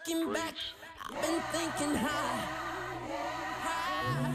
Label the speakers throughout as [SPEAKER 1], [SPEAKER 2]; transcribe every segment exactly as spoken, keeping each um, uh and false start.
[SPEAKER 1] Looking back, I've been thinking high, high,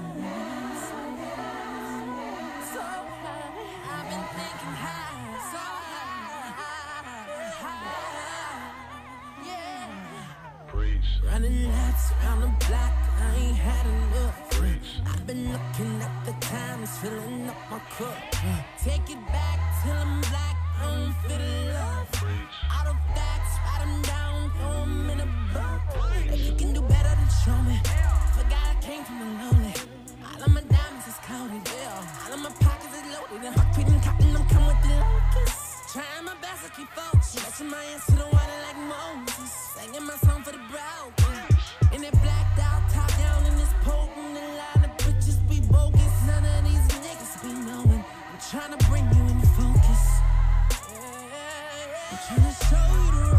[SPEAKER 1] so high. I've been thinking high, so high, high, yeah.
[SPEAKER 2] Preach.
[SPEAKER 1] Running laps around the block, I ain't had enough.
[SPEAKER 2] Preach.
[SPEAKER 1] I've been looking at the times, filling up my cup. Take it back till I'm black, I don't feel the love.
[SPEAKER 2] Preach.
[SPEAKER 1] Out of facts, write them down, throw them in a book. If you can do better than show me. Forgot I came from the lonely. All of my diamonds is counted, yeah. All of my pockets is loaded. And heartbeat and cotton, I'm coming with the locusts. Trying my best to keep focused. Stretching my hands to the water like Moses. Singing my song for the broken. In that blacked out, top down in this potent. A lot of bitches be bogus. None of these niggas be knowing. I'm trying to bring you into focus. I'm trying to show you the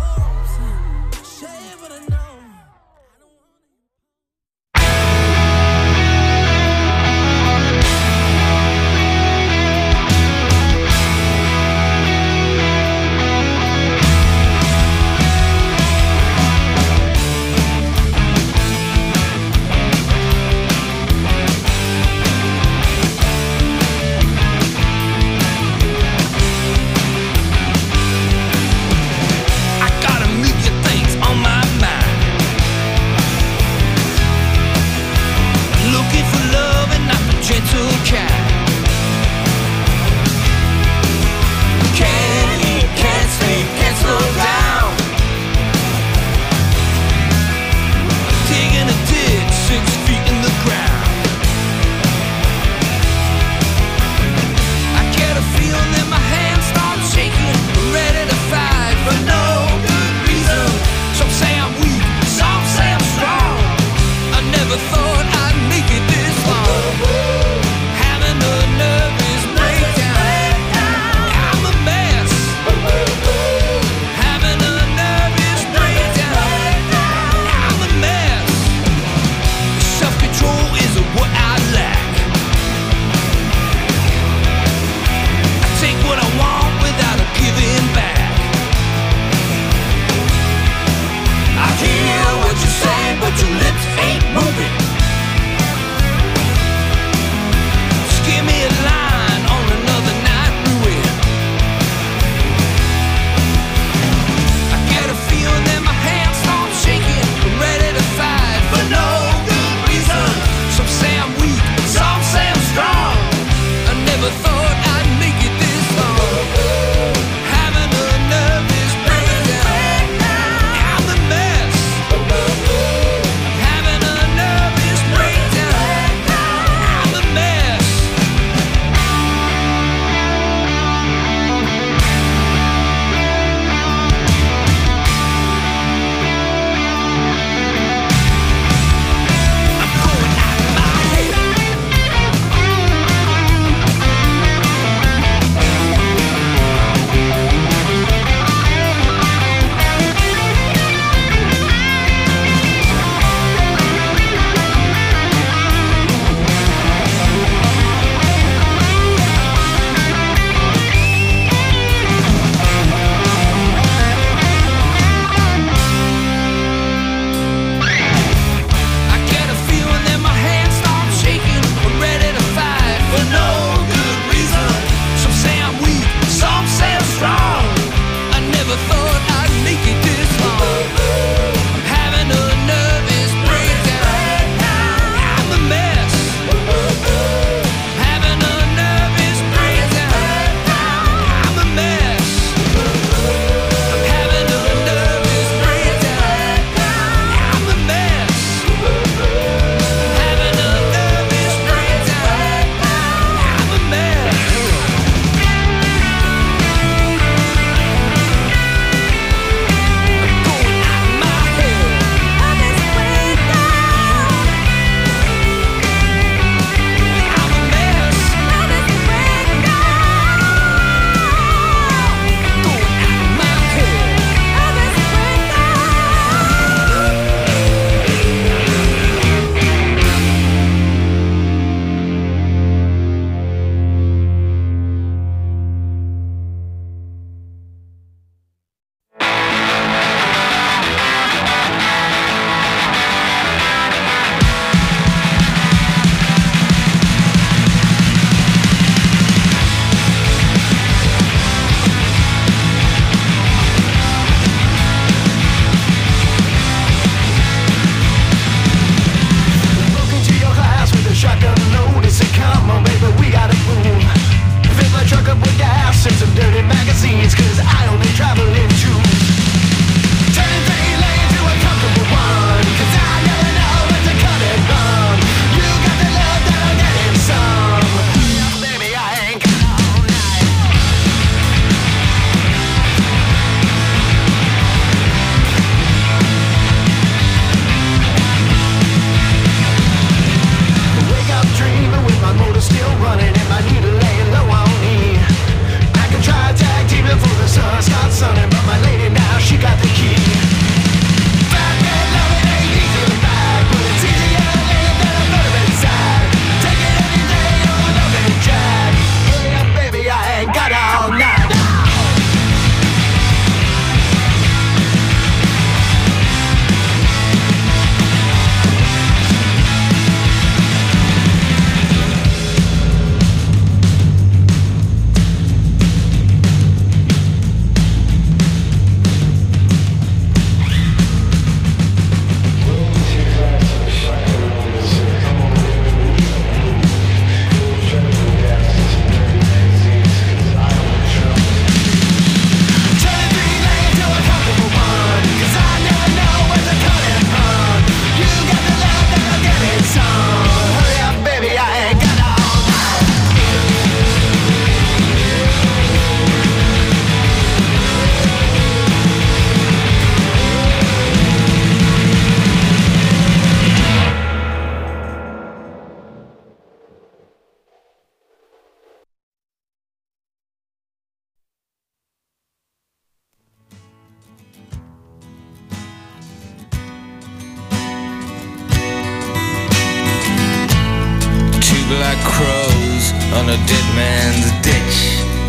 [SPEAKER 2] black crows on a dead man's ditch,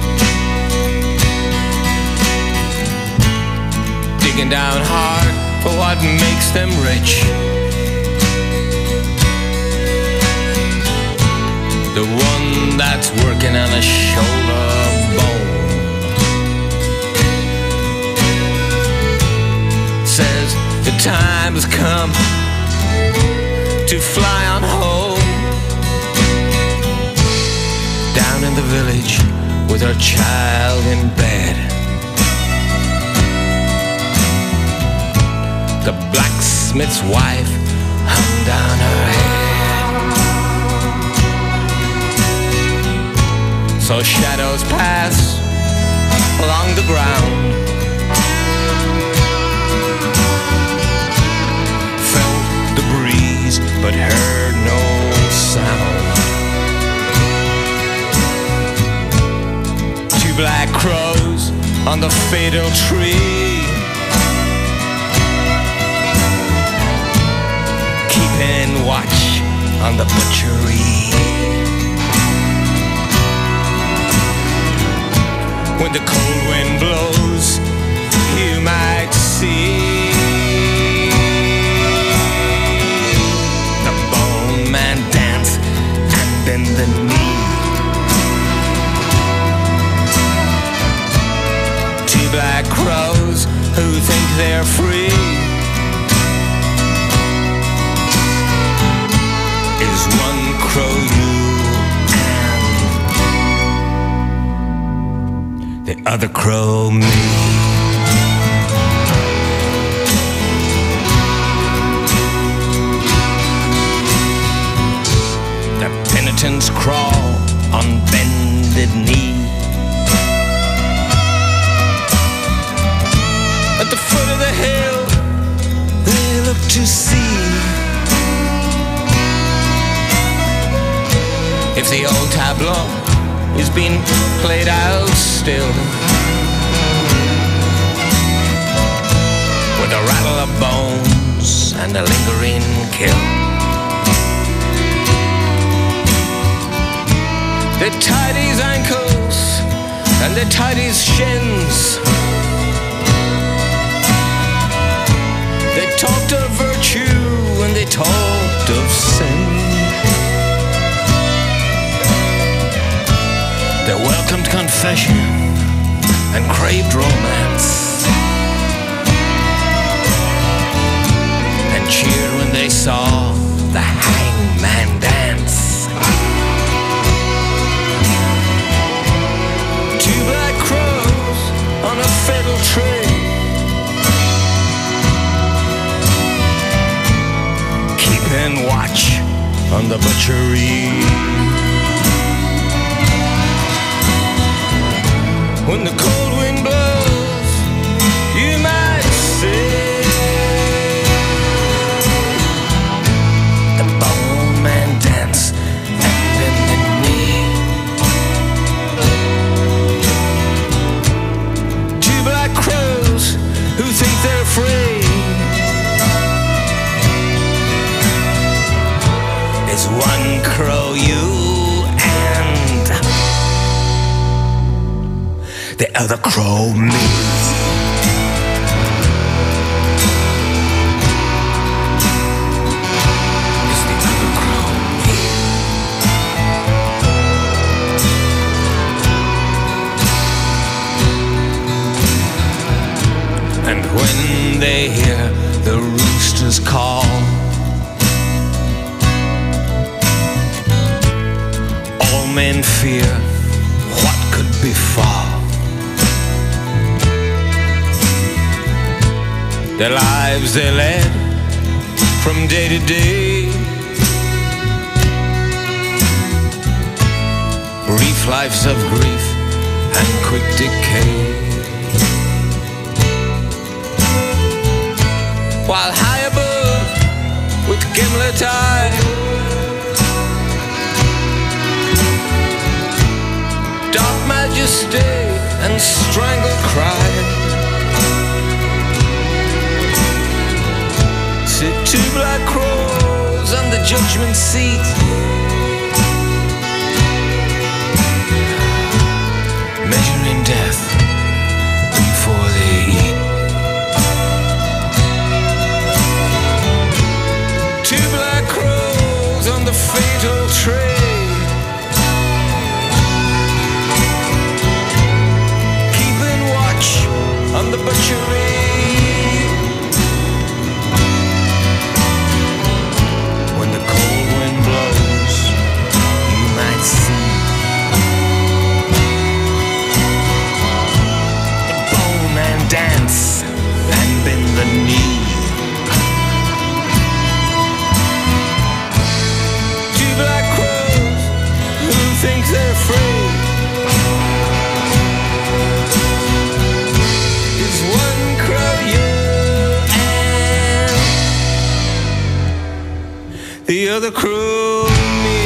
[SPEAKER 2] digging down hard for what makes them rich. The one that's working on a shoulder bone says the time has come to fly on home. Down in the village with her child in bed, the blacksmith's wife hung down her head. So shadows pass along the ground, felt the breeze but heard no sound. Two black crows on the fatal tree, keeping watch on the butchery. When the cold wind blows, you might see the bone man dance and bend the knee. Two black crows who think they're free is one crow you and the other crow me. The penitents crawl on bended knee. At the foot of the hill they look to see if the old tableau is being played out still, with a rattle of bones and a lingering kill. They tied his ankles and they tied his shins. They talked of virtue and they talked of sin. They welcomed confession and craved romance, and cheered when they saw the hangman dance. Two black crows on a fatal tree, keeping watch on the butchery. When the cold wind blows, you might say the bone man dance and bend the knee. Two black crows who think they're free is one crow you the other crow me. It's the other crow me. And when they hear the roosters call, all men fear what could befall. The lives they led from day to day, brief lives of grief and quick decay. While high above with gimlet eye, dark majesty and strangled cry, sit two black crows on the judgment seat, trade, keeping watch on the butchery. When the cold wind blows, you might see the bowman dance and bend the knee. Two black crows who think they're free. Is one crow you and the other crow me.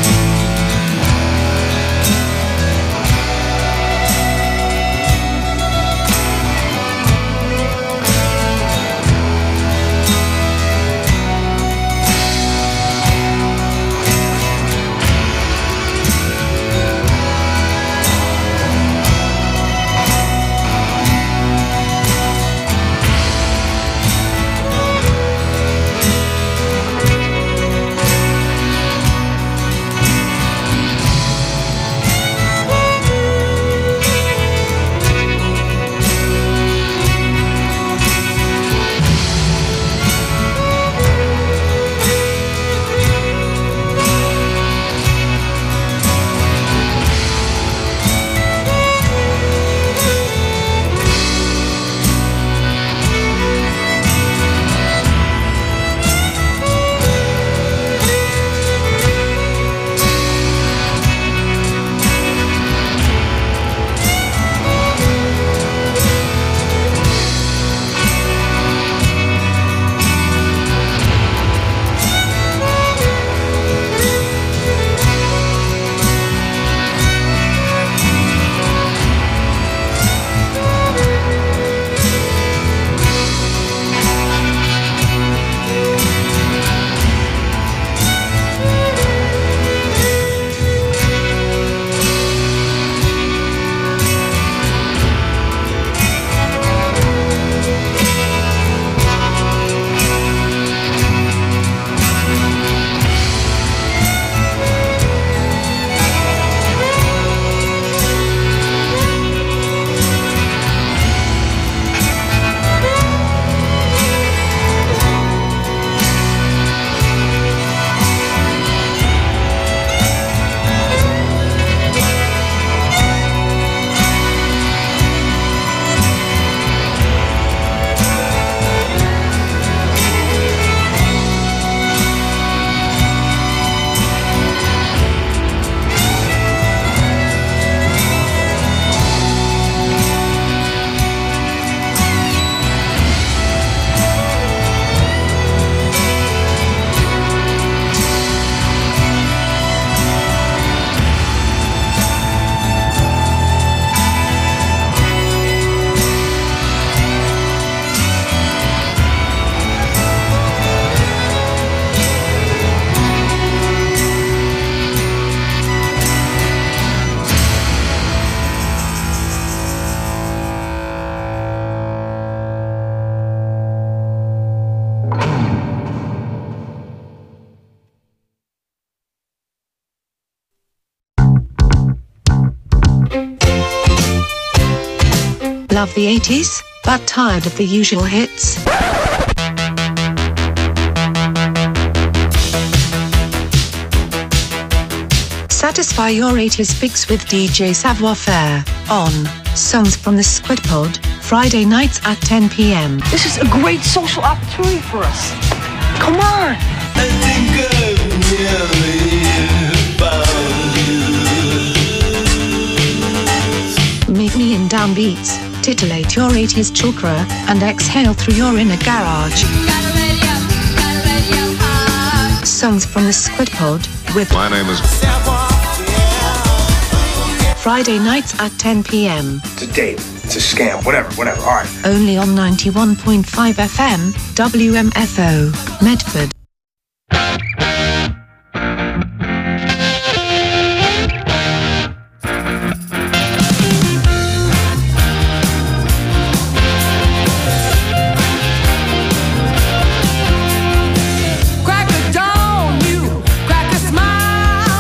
[SPEAKER 3] Love the eighties, but tired of the usual hits? Satisfy your eighties fix with D J Savoir Faire on Songs from the Squid Pod, Friday nights at ten p m.
[SPEAKER 4] This is a great social opportunity for us. Come on!
[SPEAKER 5] I think I've nearly found you.
[SPEAKER 3] Meet me in downbeats, titillate your eighties chakra, and exhale through your inner garage. Songs from the Squid Pod with
[SPEAKER 6] My name is
[SPEAKER 3] Friday nights at ten p m.
[SPEAKER 7] It's a date. It's a scam. Whatever, whatever. All right.
[SPEAKER 3] Only on ninety-one point five F M, W M F O, Medford.
[SPEAKER 1] Crack a dawn, you crack a smile.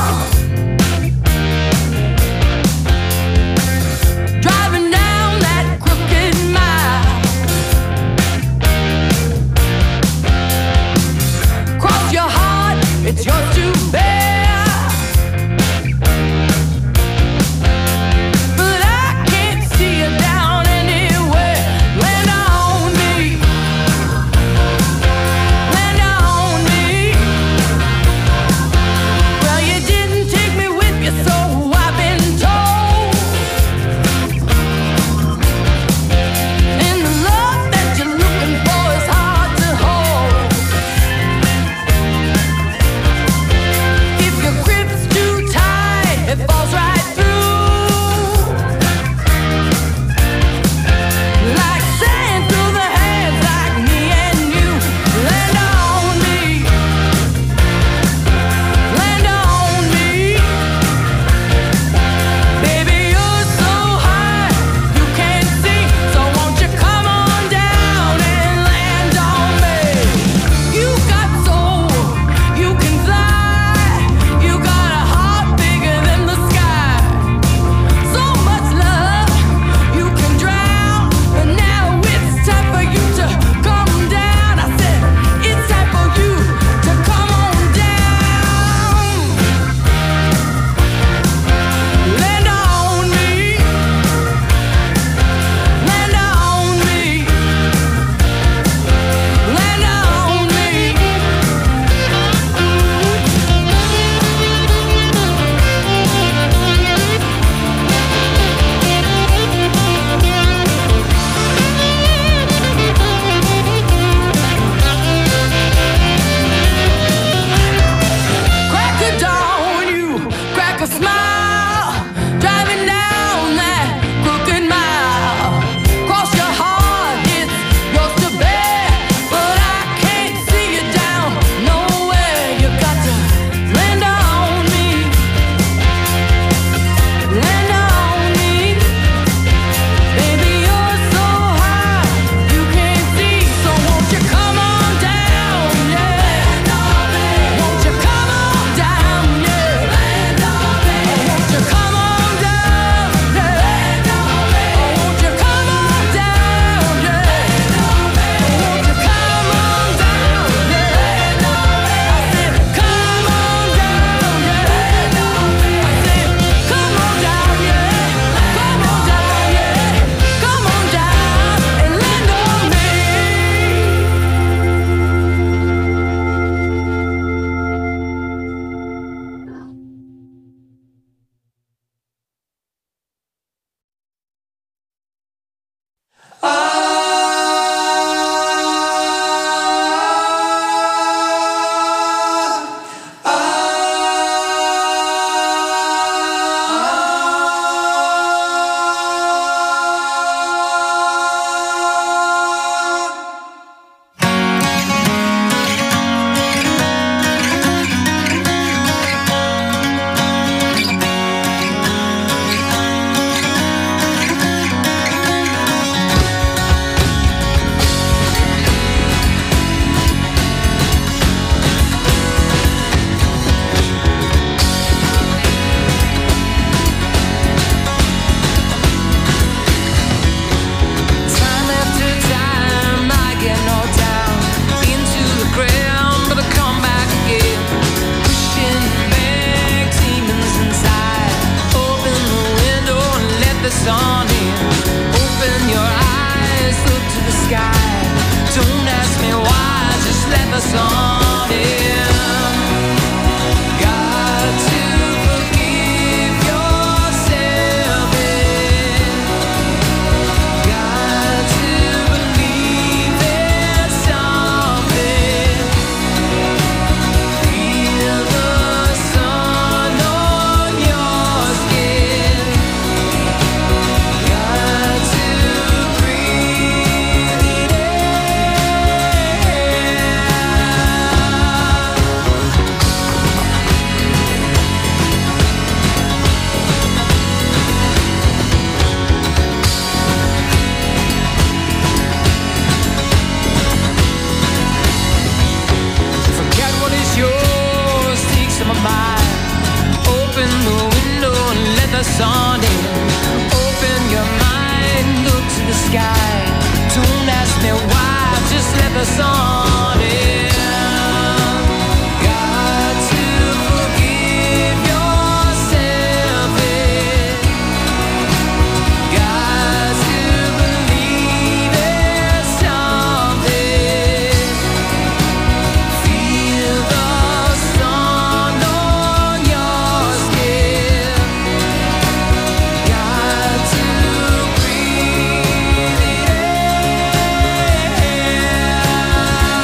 [SPEAKER 2] sun in. Got to forgive yourself in. Got to believe there's something. Feel the sun on your skin. Got to breathe it Forget what is yours, take some of mine. Open the window and let the sun in. Open your mind, look to the sky. Don't ask me why, just let the sun in. Got to forgive yourself in. Got to believe there's something. Feel the sun on your skin. Got to breathe it in.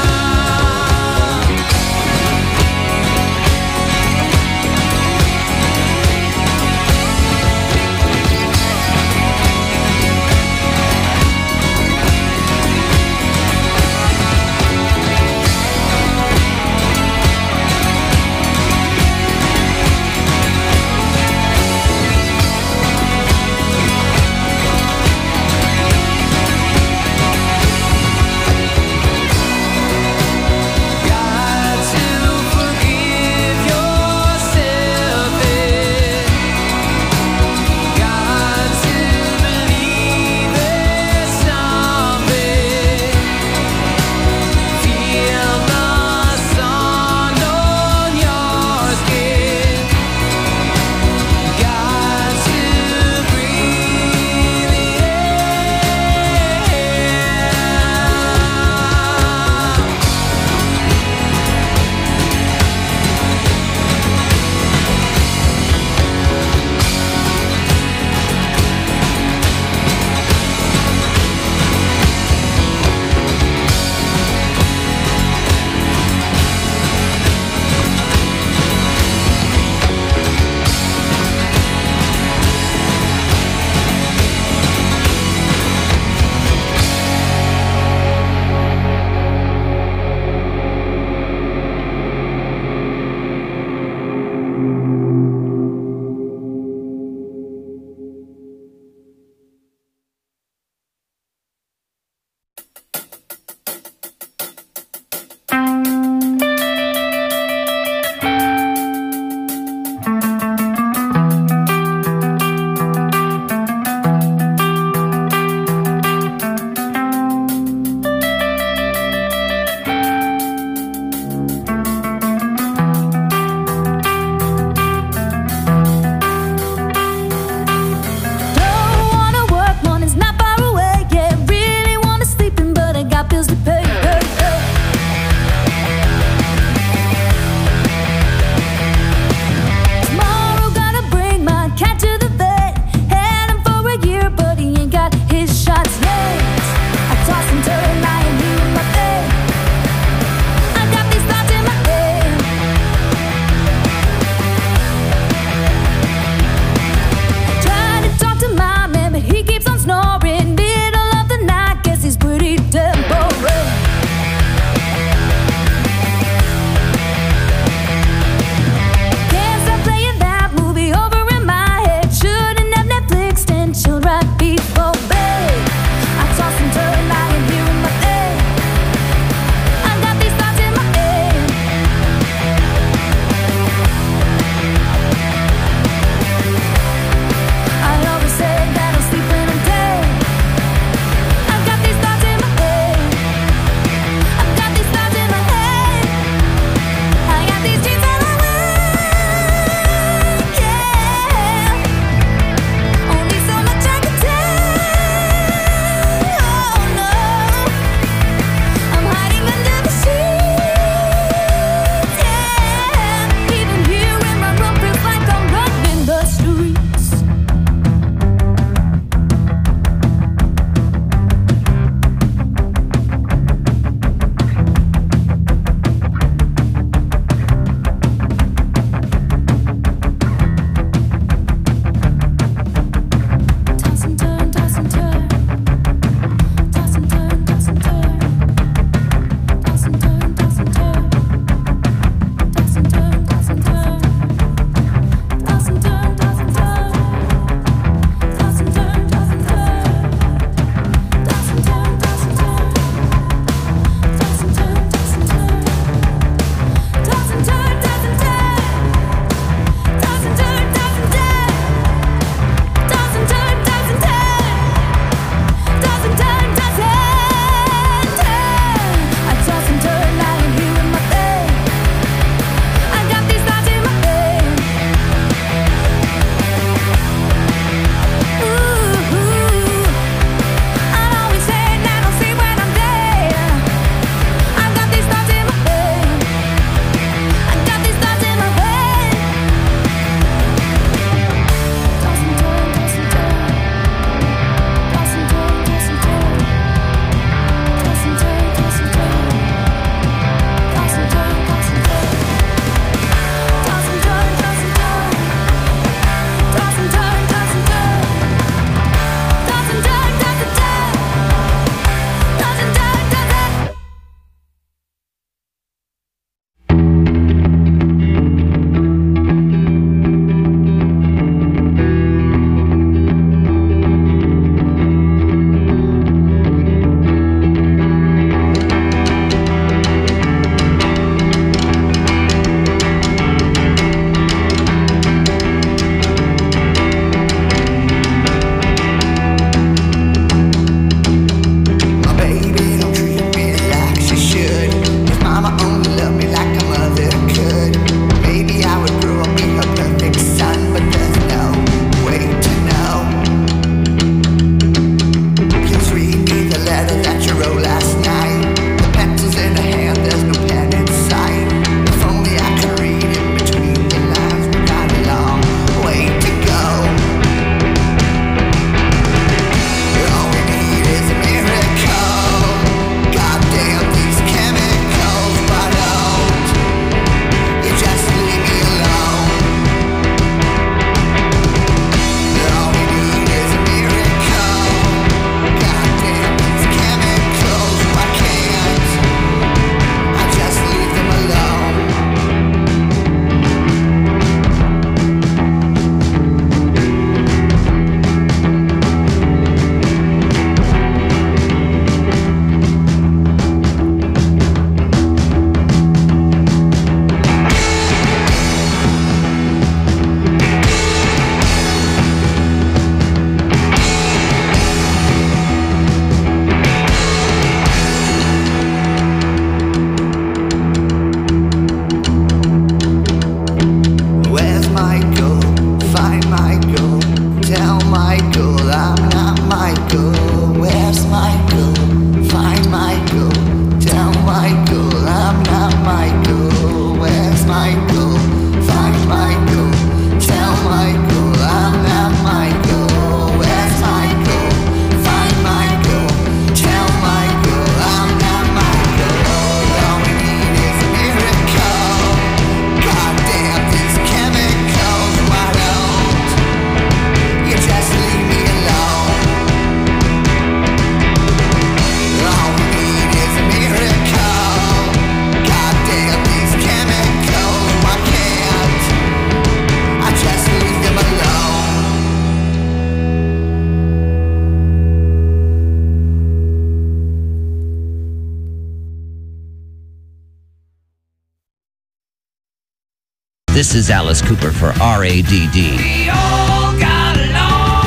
[SPEAKER 6] This is Alice Cooper for R A D D.
[SPEAKER 2] We all got a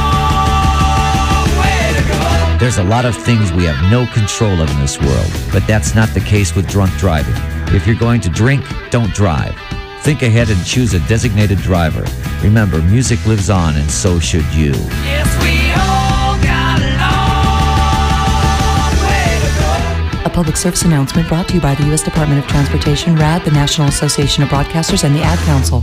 [SPEAKER 2] long way to go.
[SPEAKER 6] There's a lot of things we have no control of in this world, but that's not the case with drunk driving. If you're going to drink, don't drive. Think ahead and choose a designated driver. Remember, music lives on, and so should you.
[SPEAKER 2] Yes, we all got a long way to go.
[SPEAKER 8] A public service announcement brought to you by the U S Department of Transportation, R A D, the National Association of Broadcasters, and the Ad Council.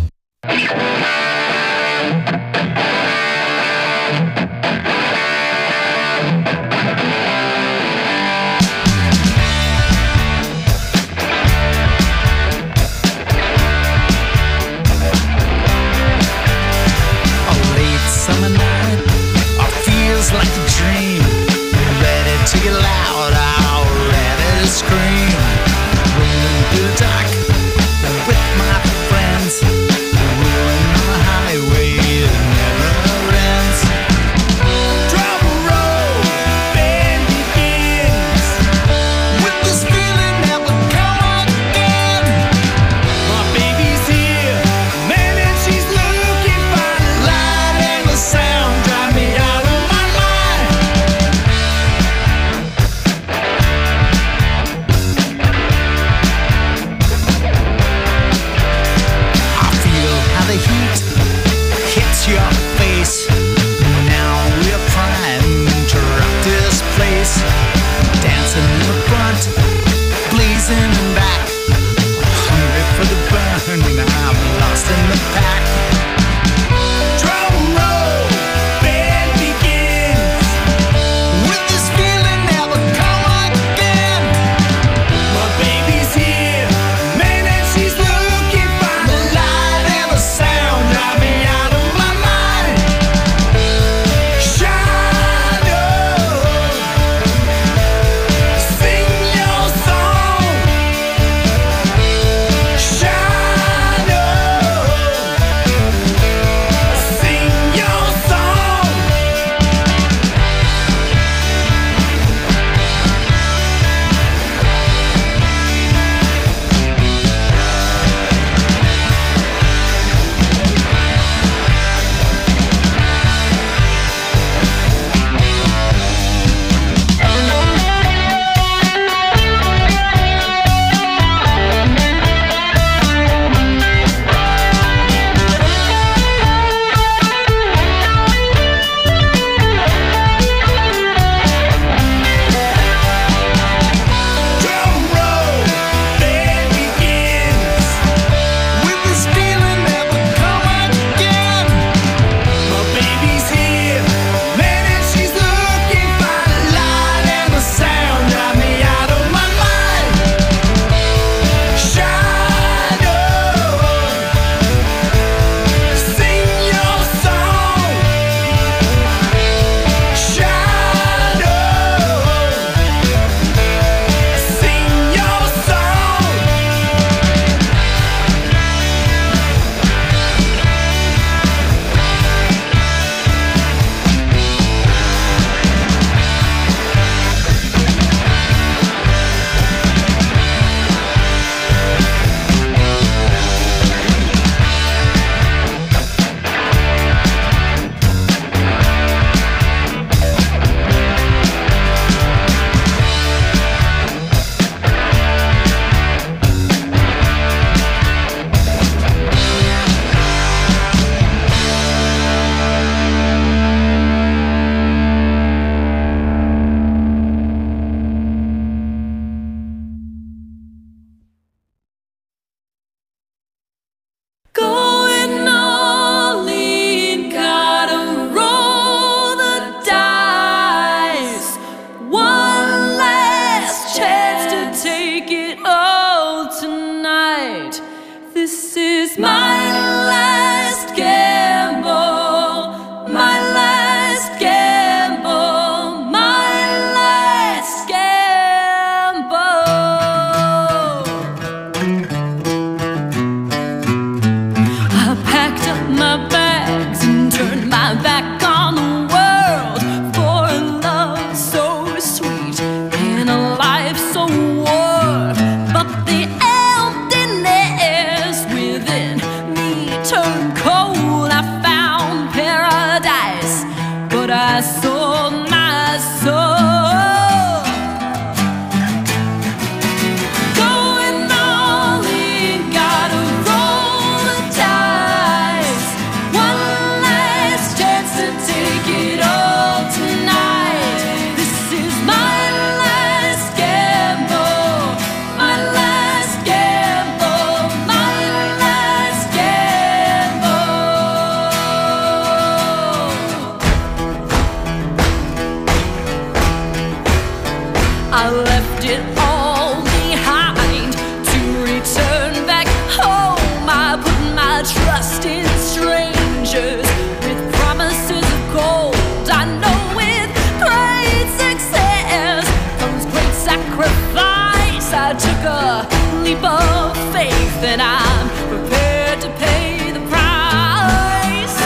[SPEAKER 1] But the emptiness within me
[SPEAKER 9] I took a leap of faith, and I'm prepared to pay the price.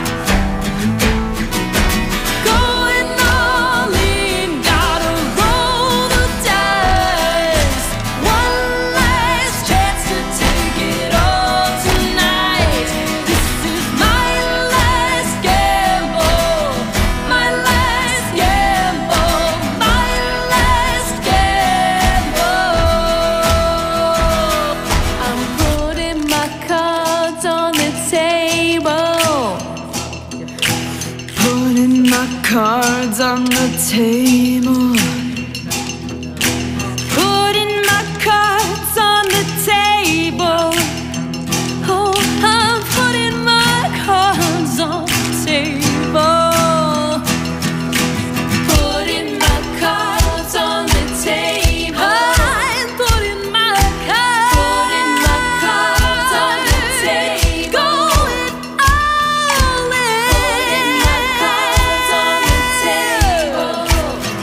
[SPEAKER 9] Going all in, gotta roll the dice. One last chance to take it all tonight. This is my last gamble, my last gamble, my last gamble. I'm putting my cards on the table, putting my cards on the table, putting my cards on the table. Oh, I'm putting my cards on the table, putting my cards on the table. I'm putting my cards, putting my cards on the table. Going all in, putting my cards on the table.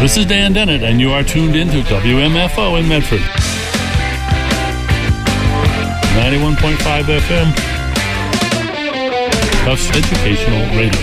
[SPEAKER 10] This is Dan Dennett, and you are tuned into W M F O in Medford. ninety-one point five F M. Tufts Educational Radio.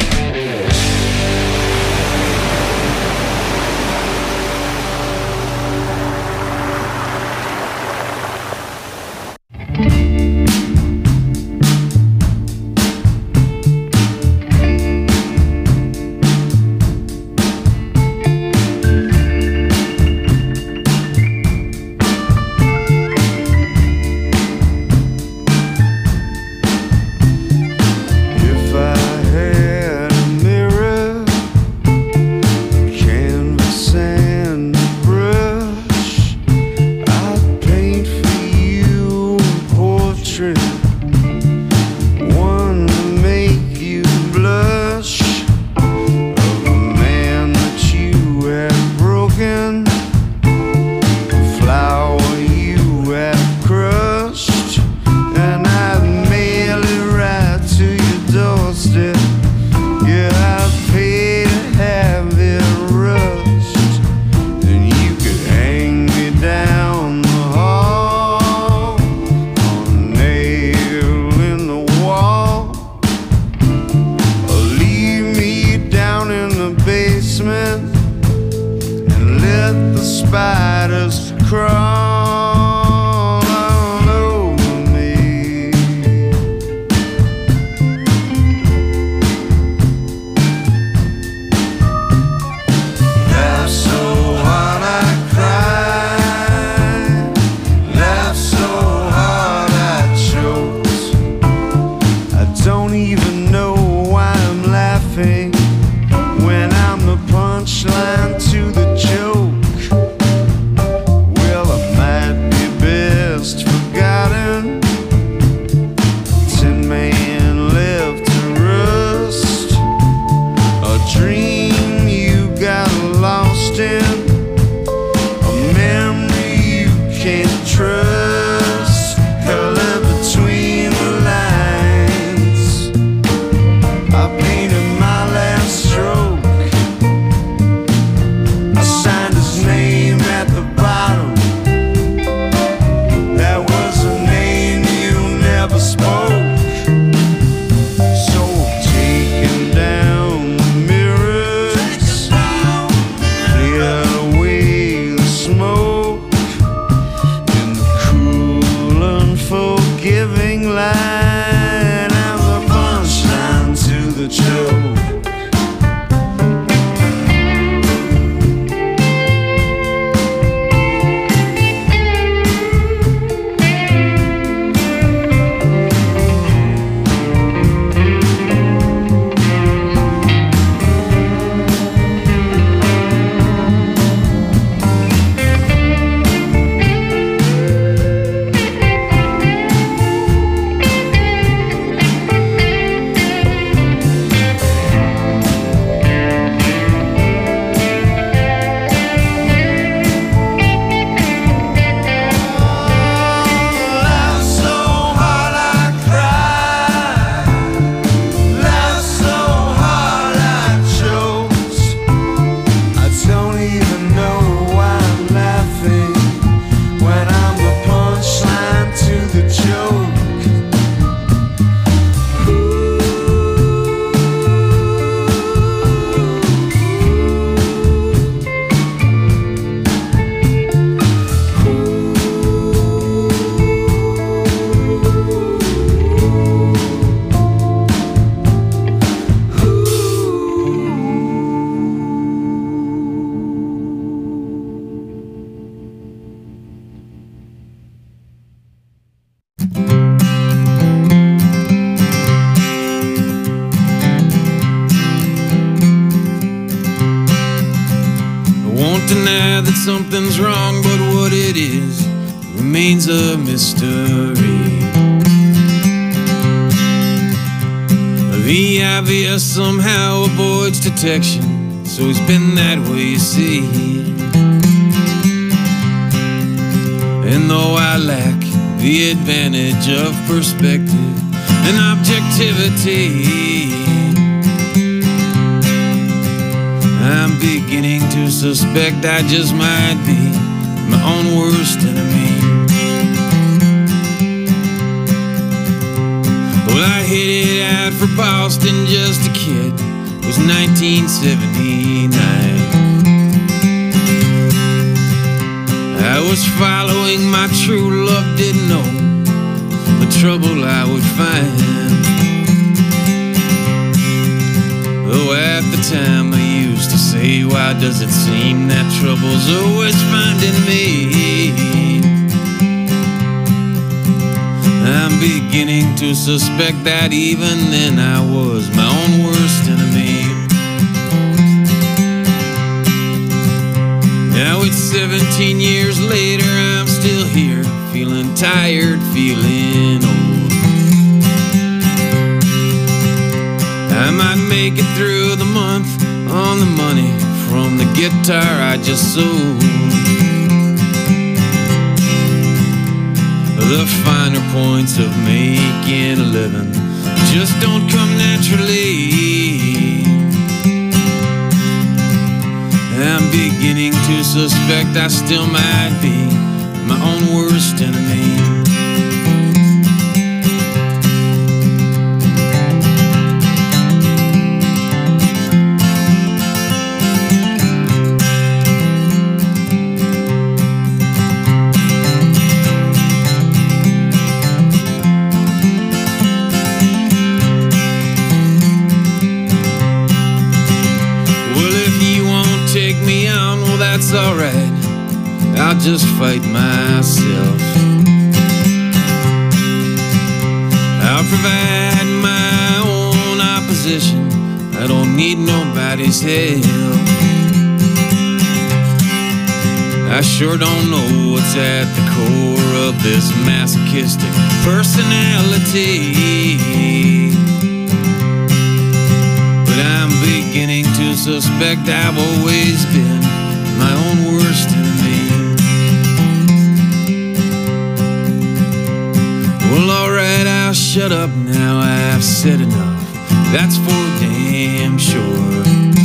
[SPEAKER 11] deny that something's wrong, but what it is remains a mystery. The obvious somehow avoids detection, so it's been that way, you see. And though I lack the advantage of perspective and objectivity, I I'm beginning to suspect I just might be my own worst enemy. Well, I headed out for Boston, just a kid. It was nineteen seventy-nine. I was following my true love, didn't know the trouble I would find. Oh, at the time I used to say, why does it seem that trouble's always finding me? I'm beginning to suspect that even then I was my own worst enemy. Now it's seventeen years later, I'm still here, feeling tired, feeling old. I might make it through the month on the money from the guitar I just sold. The finer points of making a living just don't come naturally. I'm beginning to suspect I still might be my own worst enemy. That's alright, I'll just fight myself. I'll provide my own opposition, I don't need nobody's help. I sure don't know what's at the core of this masochistic personality, but I'm beginning to suspect I've always been my own worst enemy. Well, alright, I'll shut up now, I've said enough, that's for damn sure.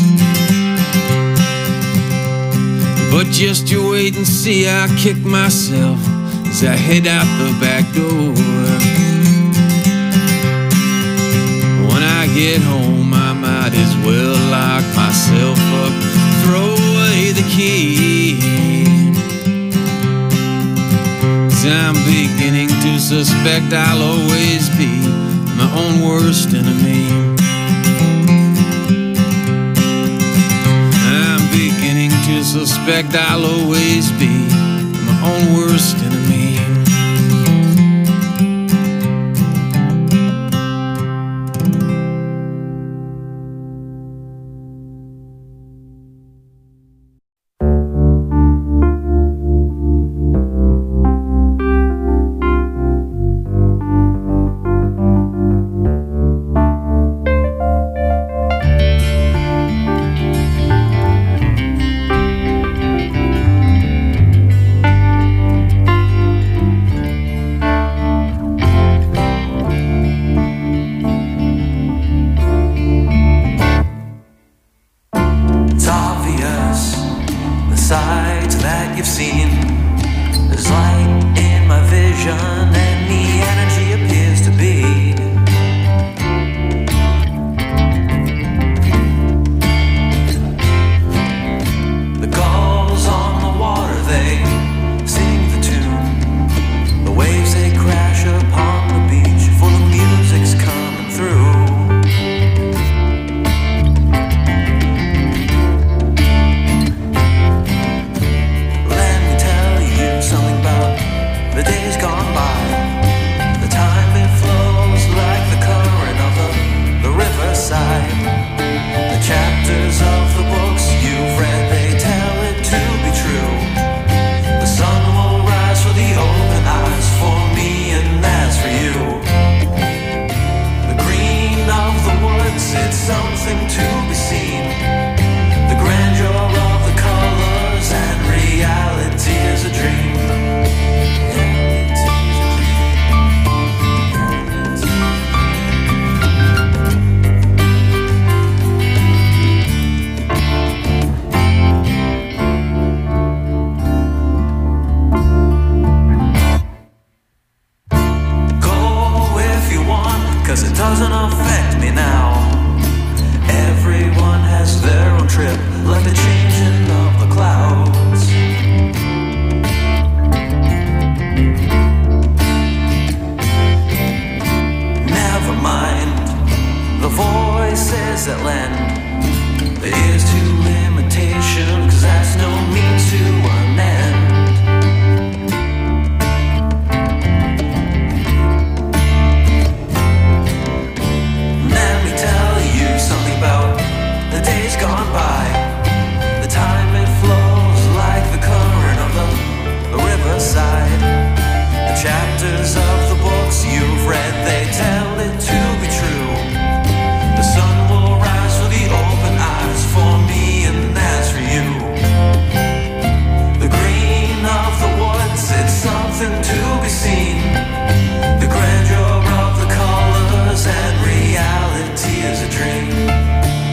[SPEAKER 11] But just you wait and see, I'll kick myself as I head out the back door. When I get home, I might as well lock myself up, throw away the key. 'Cause I'm beginning to suspect I'll always be my own worst enemy. I'm beginning to suspect I'll always be my own worst enemy.
[SPEAKER 12] cause it doesn't affect me now. Everyone has their own trip, like the changing of the clouds. Never mind the voices that lend their ears to limitation, cause that's no means to an end. Let me tell you something about the days gone by. The time it flows like the current of the, the riverside. The chapters of the books you've read, they tell it to be true. The sun will rise with the open eyes for me, and that's for you. The green of the woods, it's something to be seen. The grandeur of the colors, and reality is a dream.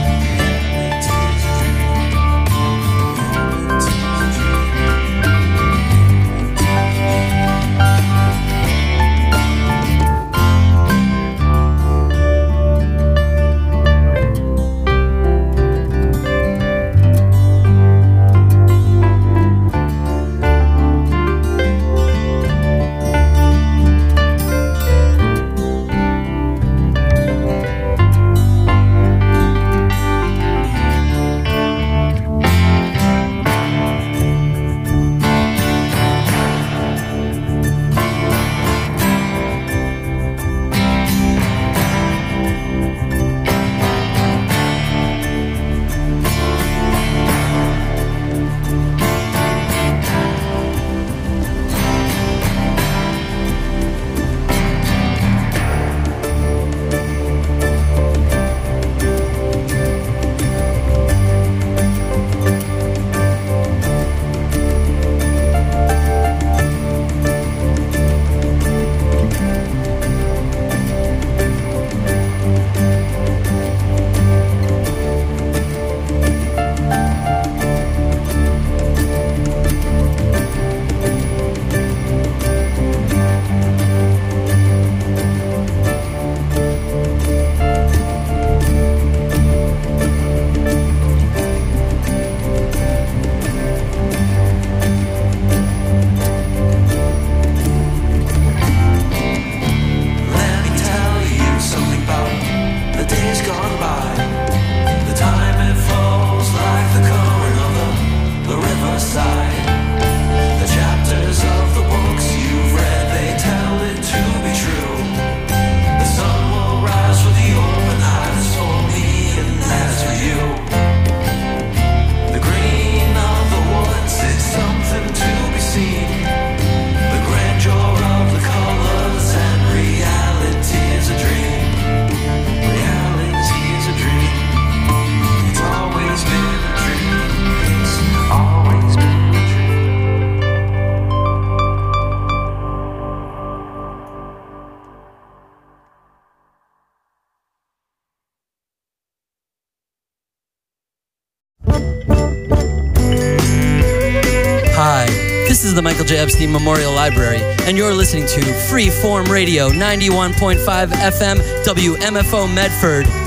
[SPEAKER 13] This is the Michael J. Epstein Memorial Library, and you're listening to Freeform Radio, ninety-one point five F M, W M F O Medford.